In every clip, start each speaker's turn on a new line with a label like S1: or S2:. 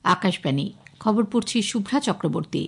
S1: আকাশবাণী খবর পড়ছি শুভ্রা চক্রবর্তী।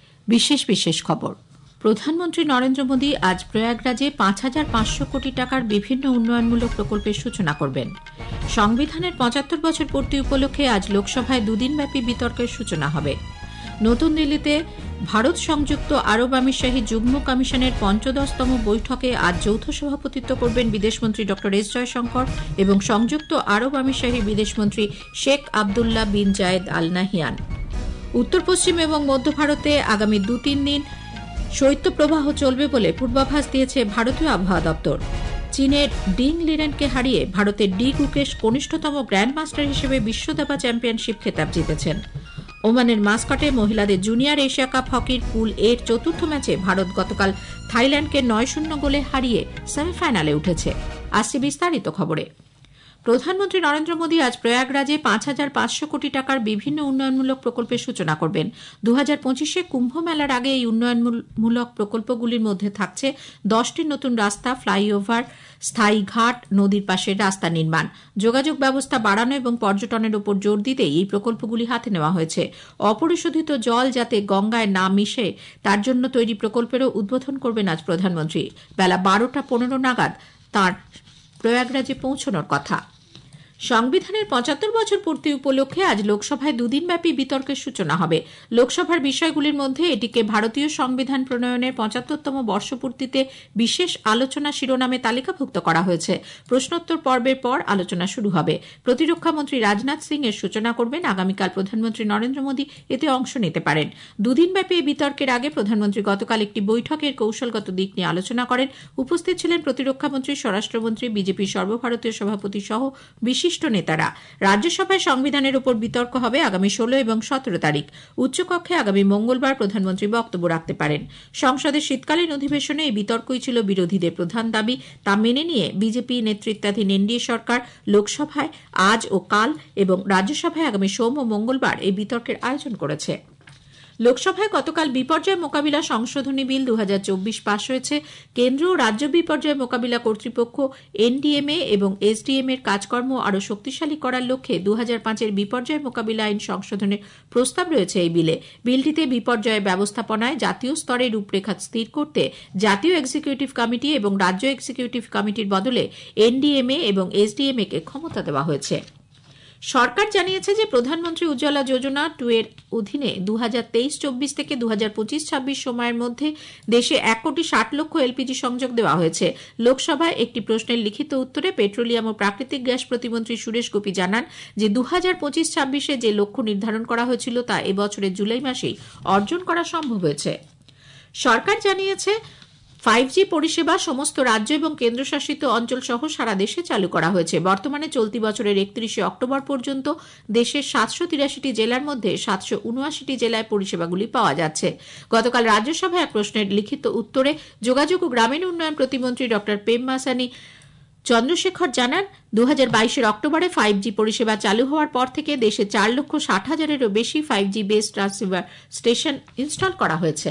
S1: বিশেষ খবর। প্রধানমন্ত্রী নরেন্দ্র মোদী আজ প্রয়াগরাজে ৫,৫০০ কোটি টাকার বিভিন্ন উন্নয়নমূলক প্রকল্পের সূচনা করবেন। সংবিধানের ৭৫ বছর পূর্তি উপলক্ষে আজ লোকসভায় দুদিনব্যাপী বিতর্কের সূচনা হবে। নতুন দিল্লিতে ভারত সংযুক্ত আরব আমিরশাহী যুগ্ম কমিশনের ৫৫তম বৈঠকে আজ যৌথ সভাপতিত্ব করবেন বিদেশমন্ত্রী ড এস জয়শঙ্কর এবং সংযুক্ত আরব আমিরশাহী বিদেশমন্ত্রী শেখ আবদুল্লাহ বিন জায়েদ আল নাহিয়ান। উত্তর পশ্চিম এবং মধ্য ভারতে আগামী ২-৩ দিন শৈত্যপ্রবাহ চলবে বলে পূর্বাভাস দিয়েছে ভারতীয় আবহাওয়া দপ্তর। চীনের ডিং লিরেনকে হারিয়ে ভারতের ডি গুকেশ কনিষ্ঠতম গ্র্যান্ডমাস্টার হিসেবে বিশ্ব দাবা চ্যাম্পিয়নশিপ খেতাব জিতেছেন। ওমানের মাস্কটে মহিলাদের জুনিয়র এশিয়া কাপ হকির পুল এর চতুর্থ ম্যাচে ভারত গতকাল থাইল্যান্ডকে ৯-০ গোলে হারিয়ে সেমিফাইনালে উঠেছে। আসছে বিস্তারিত খবরে। প্রধানমন্ত্রী নরেন্দ্র মোদী আজ প্রয়াগরাজে ৫,৫০০ কোটি টাকার বিভিন্ন উন্নয়নমূলক প্রকল্পের সূচনা করবেন। ২০২৫ কুম্ভ মেলার আগে এই উন্নয়নমূলক প্রকল্পগুলির মধ্যে থাকছে ১০টি নতুন রাস্তা, ফ্লাইওভার, স্থায়ী ঘাট, নদীর পাশের রাস্তা নির্মাণ। যোগাযোগ ব্যবস্থা বাড়ানো এবং পর্যটনের উপর জোর দিতেই এই প্রকল্পগুলি হাতে নেওয়া হয়েছে। অপরিশোধিত জল যাতে গঙ্গায় না মিশে তার জন্য তৈরি প্রকল্পেরও উদ্বোধন করবেন আজ প্রধানমন্ত্রী। বেলা ১২টা ১৫ নাগাদ তাঁর প্রয়াগরাজে পৌঁছানোর কথা। সংবিধানের ৭৫ বছর পূর্তি উপলক্ষে আজ লোকসভায় দুদিনব্যাপী বিতর্কের সূচনা হবে। লোকসভার বিষয়গুলির মধ্যে এটিকে ভারতীয় সংবিধান প্রণয়নের ৭৫তম বর্ষপূর্তিতে বিশেষ আলোচনা শিরোনামে তালিকাভুক্ত করা হয়েছে। প্রশ্নোত্তর পর্বের পর আলোচনা শুরু হবে। প্রতিরক্ষামন্ত্রী রাজনাথ সিং এর সূচনা করবেন। আগামীকাল প্রধানমন্ত্রী নরেন্দ্র মোদী এতে অংশ নিতে পারেন। দুদিনব্যাপী এই বিতর্কের আগে প্রধানমন্ত্রী গতকাল একটি বৈঠকের কৌশলগত দিক নিয়ে আলোচনা করেন। উপস্থিত ছিলেন প্রতিরক্ষামন্ত্রী, স্বরাষ্ট্রমন্ত্রী, বিজেপির সর্বভারতীয় সভাপতি সহ বিশিষ্ট নেতারা। রাজ্যসভায় সংবিধানের উপর বিতর্ক হবে আগামী ১৬ এবং ১৭ তারিখ। উচ্চকক্ষে আগামী মঙ্গলবার প্রধানমন্ত্রী বক্তব্য রাখতে পারেন। সংসদের শীতকালীন অধিবেশনে এই বিতর্কই ছিল বিরোধীদের প্রধান দাবি। তা মেনে নিয়ে বিজেপি নেতৃত্বাধীন এনডিএ সরকার লোকসভায় আজ ও কাল এবং রাজ্যসভায় আগামী সোম ও মঙ্গলবার এই বিতর্কের আয়োজন করেছে। লোকসভায় গতকাল বিপর্যয় মোকাবিলা সংশোধনী বিল ২০২৪ পাশ হয়েছে। কেন্দ্র ও রাজ্য বিপর্যয় মোকাবিলা কর্তৃপক্ষ এনডিএমএ এবং এসডিএম এর কাজকর্ম আরও শক্তিশালী করার লক্ষ্যে ২০০৫-এর বিপর্যয় মোকাবিলা আইন সংশোধনের প্রস্তাব রয়েছে এই বিলে। বিলটিতে বিপর্যয় ব্যবস্থাপনায় জাতীয় স্তরে রূপরেখা স্থির করতে জাতীয় এক্সিকিউটিভ কমিটি এবং রাজ্য এক্সিকিউটিভ কমিটির বদলে এনডিএমএ এবং এসডিএমএ কে ক্ষমতা দেওয়া হয়েছে। সরকার জানিয়েছে যে প্রধানমন্ত্রী উজ্জ্বলা যোজনা 2 এর অধীনে ২০২৩-২৪ থেকে ২০২৫-২৬ সময়ের মধ্যে দেশে ১,৬০,০০,০০০ এলপিজি সংযোগ দেওয়া হয়েছে। লোকসভায় একটি প্রশ্নের লিখিত উত্তরে পেট্রোলিয়াম ও প্রাকৃতিক গ্যাস প্রতিমন্ত্রী সুরেশ গোপী জানান যে ২০২৫-২৬-এ যে লক্ষ্য নির্ধারণ করা হয়েছিল তা এবছরের জুলাই মাসেই অর্জন করা সম্ভব হয়েছে। সরকার জানিয়েছে 5G পরিষেবা সমস্ত রাজ্য এবং কেন্দ্রশাসিত অঞ্চল সহ সারা দেশে চালু করা হয়েছে। বর্তমানে চলতি বছরের ৩১ অক্টোবর পর্যন্ত দেশের ৭৮৩টি জেলার মধ্যে ৭৭৯টি জেলায় পরিষেবাগুলি পাওয়া যাচ্ছে। গতকাল রাজ্যসভায় এক প্রশ্নের লিখিত উত্তরে যোগাযোগ ও গ্রামীণ উন্নয়ন প্রতিমন্ত্রী ড পেমমাসানি চন্দ্রশেখর জানান ২০২২-এর অক্টোবরে 5G পরিষেবা চালু হওয়ার পর থেকে দেশে ৪,৬০,০০০-এরও বেশি 5G base transceiver station install করা হয়েছে।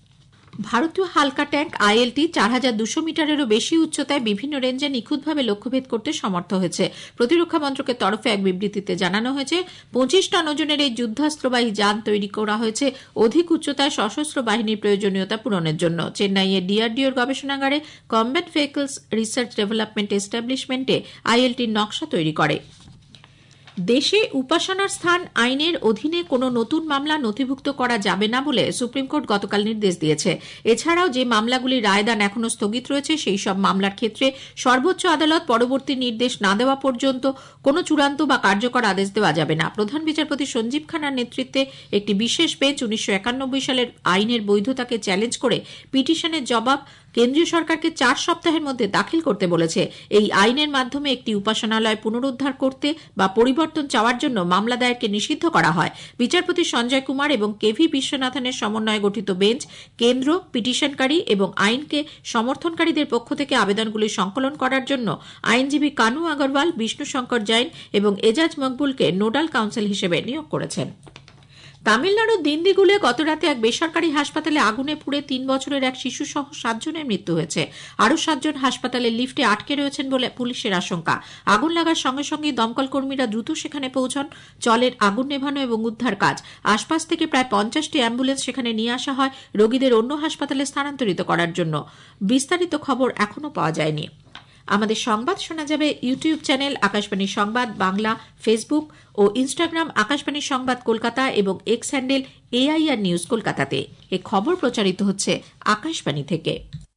S1: ভারতীয় হালকা ট্যাঙ্ক আইএলটি ৪,২০০ মিটারেরও বেশি উচ্চতায় বিভিন্ন রেঞ্জে নিখুঁতভাবে লক্ষ্যভেদ করতে সমর্থ হয়েছে। প্রতিরক্ষা মন্ত্রকের তরফে এক বিবৃতিতে জানানো হয়েছে ২৫ টন ওজনের এই যুদ্ধাস্ত্রবাহী যান তৈরি করা হয়েছে অধিক উচ্চতায় সশস্ত্র বাহিনীর প্রয়োজনীয়তা পূরণের জন্য। চেন্নাইয়ের ডিআরডিওর গবেষণাগারে কমব্যাট ভেহিকলস রিসার্চ ডেভেলপমেন্ট এস্টাবলিশমেন্টে আইএলটির নকশা তৈরি করে। দেশে উপাসনার স্থান আইনের অধীনে কোনো নতুন মামলা নথিভুক্ত করা যাবে না বলে সুপ্রিম কোর্ট গতকাল নির্দেশ দিয়েছে। এছাড়াও যে মামলাগুলির রায়দান এখনো স্থগিত রয়েছে সেই সব মামলার ক্ষেত্রে সর্বোচ্চ আদালত পরবর্তী নির্দেশ না দেওয়া পর্যন্ত কোনো চূড়ান্ত বা কার্যকর আদেশ দেওয়া যাবে না। প্রধান বিচারপতি সঞ্জীব খান্নার নেতৃত্বে একটি বিশেষ বেঞ্চ ১৯৯১ সালের আইনের বৈধতাকে চ্যালেঞ্জ করে পিটিশনের জবাব কেন্দ্রীয় সরকারকে ৪ সপ্তাহের মধ্যে দাখিল করতে বলেছে। এই আইনের মাধ্যমে একটি উপাসনালয় পুনরুদ্ধার করতে বা পরিবর্তন চাওয়ার জন্য মামলা দায়েরকে নিষিদ্ধ করা হয়। বিচারপতি সঞ্জয় কুমার এবং কেভি বিশ্বনাথনের সমন্বয়ে গঠিত বেঞ্চ কেন্দ্র, পিটিশনকারী এবং আইনকে সমর্থনকারীদের পক্ষ থেকে আবেদনগুলি সংকলন করার জন্য আইনজীবী কানু আগরওয়াল, বিষ্ণু শঙ্কর জৈন এবং এজাজ মকবুলকে নোডাল কাউন্সিল হিসেবে নিয়োগ করেছেন। তামিলনাড়ুর দিন্দিগুলে গতরাতে এক বেসরকারি হাসপাতালে আগুনে পুড়ে 3 বছরের এক শিশু সহ 7 জনের মৃত্যু হয়েছে। আরও 7 জন হাসপাতালের লিফটে আটকে রয়েছেন বলে পুলিশের আশঙ্কা। আগুন লাগার সঙ্গে সঙ্গে দমকল কর্মীরা দ্রুত সেখানে পৌঁছন। চলের আগুন নেভানো এবং উদ্ধার কাজ। আশপাশ থেকে প্রায় 50টি অ্যাম্বুলেন্স সেখানে নিয়ে আসা হয় রোগীদের অন্য হাসপাতালে স্থানান্তরিত করার জন্য। বিস্তারিত খবর এখনো পাওয়া যায়নি। আমাদের সংবাদ শোনা যাবে YouTube channel Akashvani Sangbad Bangla, Facebook ও ইনস্টাগ্রাম আকাশবাণী সংবাদ কলকাতা এবং এক্স হ্যান্ডেল AIR নিউজ কলকাতাতে। এ খবর প্রচারিত হচ্ছে আকাশবাণী থেকে।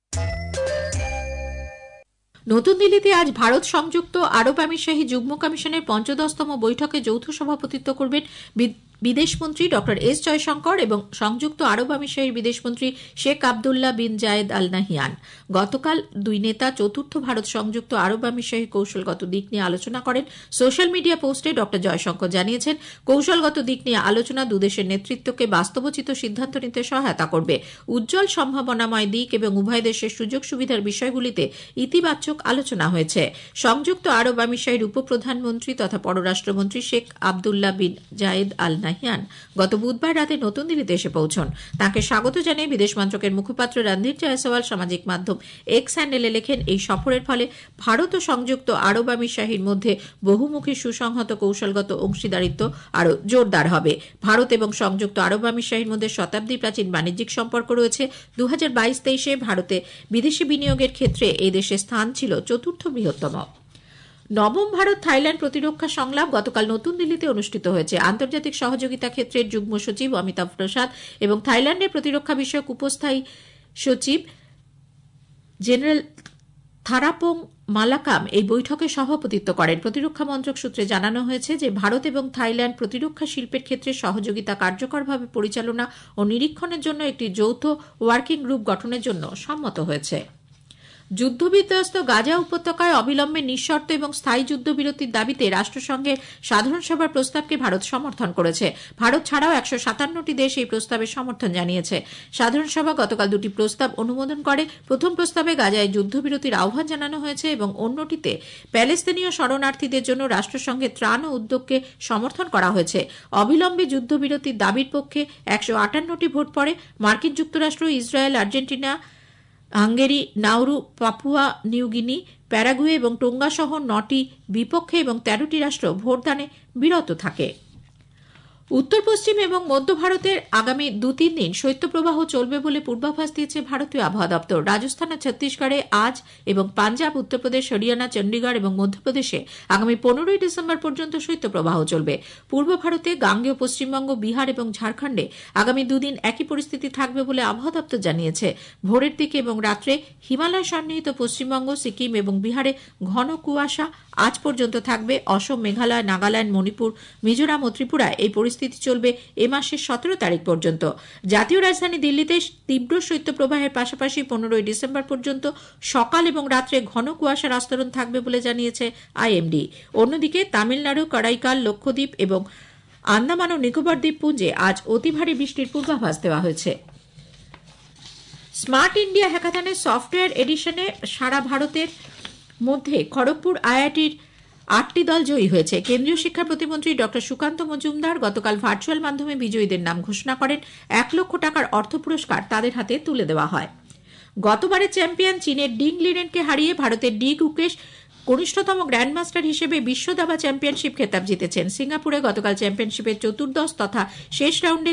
S1: নতুন দিল্লিতে আজ ভারত সংযুক্ত আরব আমিরশাহী যুগ্ম কমিশনের ৫০তম বৈঠকে যৌথ সভাপতিত্ব করবেন বিদেশমন্ত্রী ডক্টর এস জয়শঙ্কর এবং সংযুক্ত আরব আমিরশাহীর বিদেশমন্ত্রী শেখ আবদুল্লাহ বিন জায়েদ আল নাহিয়ান। গতকাল দুই নেতা চতুর্থ ভারত সংযুক্ত আরব আমিরশাহী কৌশলগত দিক নিয়ে আলোচনা করেন। সোশ্যাল মিডিয়া পোস্টে ডক্টর জয়শঙ্কর জানিয়েছেন, কৌশলগত দিক নিয়ে আলোচনা দুদেশের নেতৃত্বকে বাস্তবোচিত সিদ্ধান্ত নিতে সহায়তা করবে। উজ্জ্বল সম্ভাবনাময় দিক এবং উভয় দেশের সুযোগ সুবিধার বিষয়গুলিতে ইতিবাচক আলোচনা হয়েছে। সংযুক্ত আরব আমিরশাহীর উপপ্রধানমন্ত্রী তথা পররাষ্ট্রমন্ত্রী শেখ আবদুল্লাহ বিন জায়েদ আল নাহিয়ান গত বুধবার রাতে নতুন দিল্লিতে এসে পৌঁছন। তাকে স্বাগত জানিয়ে বিদেশ মন্ত্রকের মুখপাত্র রণধীর জয়সওয়াল সামাজিক মাধ্যম এক্স হ্যান্ডেলে লেখেন, এই সফরের ফলে ভারত ও সংযুক্ত আরব আমিরশাহীর মধ্যে বহুমুখী সুসংহত কৌশলগত অংশীদারিত্ব আরও জোরদার হবে। ভারত এবং সংযুক্ত আরব আমিরশাহীর মধ্যে শতাব্দী প্রাচীন বাণিজ্যিক সম্পর্ক রয়েছে। 2022-23 ভারতে বিদেশি বিনিয়োগের ক্ষেত্রে এই দেশের স্থান ছিল চতুর্থ বৃহত্তম। নবম ভারত থাইল্যান্ড প্রতিরক্ষা সংলাপ গতকাল নতুন দিল্লিতে অনুষ্ঠিত হয়েছে। আন্তর্জাতিক সহযোগিতা ক্ষেত্রের যুগ্ম সচিব অমিতাভ প্রসাদ এবং থাইল্যান্ডের প্রতিরক্ষা বিষয়ক উপস্থায়ী সচিব জেনারেল থারাপং মালাকাম এই বৈঠকে সভাপতিত্ব করেন। প্রতিরক্ষা মন্ত্রক সূত্রে জানানো হয়েছে যে ভারত এবং থাইল্যান্ড প্রতিরক্ষা শিল্পের ক্ষেত্রে সহযোগিতা কার্যকরভাবে পরিচালনা ও নিরীক্ষণের জন্য একটি যৌথ ওয়ার্কিং গ্রুপ গঠনের জন্য সম্মত হয়েছে। যুদ্ধবিধ্বস্ত গাজা উপত্যকায় অবিলম্বে নিঃশর্ত এবং স্থায়ী যুদ্ধবিরতির দাবিতে রাষ্ট্রসংঘের সাধারণ সভার প্রস্তাবকে ভারত সমর্থন করেছে। ভারত ছাড়াও 157টি দেশ এই প্রস্তাবের সমর্থন জানিয়েছে। সাধারণ সভা গতকাল দুটি প্রস্তাব অনুমোদন করে। প্রথম প্রস্তাবে গাজায় যুদ্ধবিরতির আহ্বান জানানো হয়েছে এবং অন্যটিতে প্যালেস্তিনীয় শরণার্থীদের জন্য রাষ্ট্রসংঘের ত্রাণ ও উদ্যোগকে সমর্থন করা হয়েছে। অবিলম্বে যুদ্ধবিরতির দাবির পক্ষে 158টি ভোট পড়ে। মার্কিন যুক্তরাষ্ট্র, Israel, Argentina, Hungary, Nauru, Papua New Guinea, Paraguay এবং টোঙ্গা সহ 9টি বিপক্ষে এবং 13টি রাষ্ট্র ভোটদানে বিরত থাকে। উত্তর পশ্চিম এবং মধ্য ভারতের আগামী 2-3 দিন শৈত্যপ্রবাহ চলবে বলে পূর্বাভাস দিয়েছে ভারতীয় আবহাওয়া দপ্তর। রাজস্থান ও ছত্তিশগড়ে আজ এবং পাঞ্জাব, উত্তরপ্রদেশ, হরিয়ানা, চণ্ডীগড় এবং মধ্যপ্রদেশে আগামী 15ই ডিসেম্বর পর্যন্ত শৈত্যপ্রবাহ চলবে। পূর্ব ভারতে গাঙ্গেয় পশ্চিমবঙ্গ, বিহার এবং ঝাড়খণ্ডে আগামী 2 দিন একই পরিস্থিতি থাকবে বলে আবহাওয়া দপ্তর জানিয়েছে। ভোরের দিকে এবং রাত্রে হিমালয় সন্নিহিত পশ্চিমবঙ্গ, সিকিম এবং বিহারে ঘন কুয়াশা আজ পর্যন্ত থাকবে। অসম, মেঘালয়, নাগাল্যান্ড, মণিপুর, মিজোরাম ও ত্রিপুরায় এই পরিস্থিতি চলবে এ মাসের 17 তারিখ পর্যন্ত। জাতীয় রাজধানী দিল্লিতে তীব্র শৈত্যপ্রবাহের পাশাপাশি 15ই ডিসেম্বর পর্যন্ত সকাল এবং রাত্রে ঘন কুয়াশার আস্তরণ থাকবে বলে জানিয়েছে IMD। অন্যদিকে তামিলনাড়ু, করাইকাল, লক্ষদ্বীপ এবং আন্দামান ও নিকোবর দ্বীপপুঞ্জে আজ অতি ভারী বৃষ্টির পূর্বাভাস দেওয়া হয়েছে। স্মার্ট ইন্ডিয়া হ্যাকাথনের সফটওয়্যার এডিশনে সারা ভারতের মধ্যে খড়গপুর IITর 8টি দল জয়ী হয়েছে। কেন্দ্রীয় শিক্ষা প্রতিমন্ত্রী ডক্টর সুকান্ত মজুমদার গতকাল ভার্চুয়াল মাধ্যমে বিজয়ীদের নাম ঘোষণা করেন। 1 লক্ষ টাকার অর্থ পুরস্কার তাদের হাতে তুলে দেওয়া হয়। গতবারের চ্যাম্পিয়ন চীনের ডিং লিরেনকে হারিয়ে ভারতের ডি গুকেশ কনিষ্ঠতম গ্র্যান্ডমাস্টার হিসেবে বিশ্ব দাবা চ্যাম্পিয়নশিপ খেতাব জিতেছেন। সিঙ্গাপুরে গতকাল চ্যাম্পিয়নশিপের চতুর্দশ তথা শেষ রাউন্ডে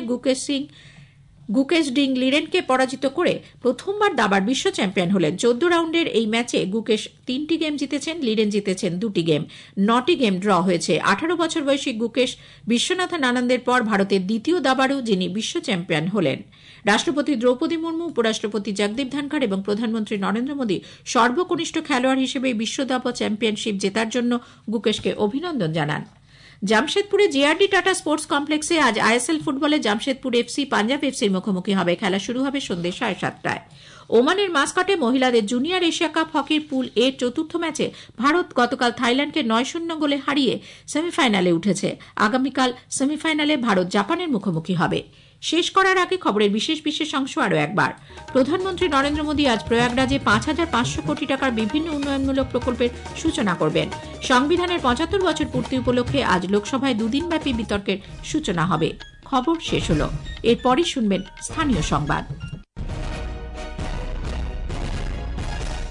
S1: গুকেশ ডিং লিরেনকে পরাজিত করে প্রথমবার দাবার বিশ্ব চ্যাম্পিয়ন হলেন। 14 রাউন্ডের এই ম্যাচে গুকেশ 3টি গেম জিতেছেন, লিরেন জিতেছেন 2টি গেম। 9টি গেম ড্র হয়েছে। 18 বছর বয়সী গুকেশ বিশ্বনাথন আনন্দের পর ভারতের দ্বিতীয় দাবাড়ু যিনি বিশ্ব চ্যাম্পিয়ন হলেন। রাষ্ট্রপতি দ্রৌপদী মুর্মু, উপরাষ্ট্রপতি জগদীপ ধনখড় এবং প্রধানমন্ত্রী নরেন্দ্র মোদী সর্বকনিষ্ঠ খেলোয়াড় হিসেবে বিশ্ব দাবা চ্যাম্পিয়নশিপ জেতার জন্য গুকেশকে অভিনন্দন জানান। জামশেদপুরে JRD টাটা স্পোর্টস কমপ্লেক্সে আজ ISL ফুটবলে জামশেদপুর FC পাঞ্জাব FCর মুখোমুখি হবে। খেলা শুরু হবে সন্ধ্যে 7:30টায়। ওমানের মাস্কাটে মহিলাদের জুনিয়র এশিয়া কাপ হকির পুল এর চতুর্থ ম্যাচে ভারত গতকাল থাইল্যান্ডকে 9-0 গোলে হারিয়ে সেমিফাইনালে উঠেছে। আগামীকাল সেমিফাইনালে ভারত জাপানের মুখোমুখি হবে। শেষ করার আগে খবরের বিশেষ অংশ আরও একবার। প্রধানমন্ত্রী নরেন্দ্র মোদী আজ প্রয়াগরাজে 5,500 কোটি টাকার বিভিন্ন উন্নয়নমূলক প্রকল্পের সূচনা করবেন। সংবিধানের 75 বছর পূর্তি উপলক্ষে আজ লোকসভায় 2 দিনব্যাপী বিতর্কের সূচনা হবে। খবর শেষ হলো। এরপরই শুনবেন স্থানীয় সংবাদ।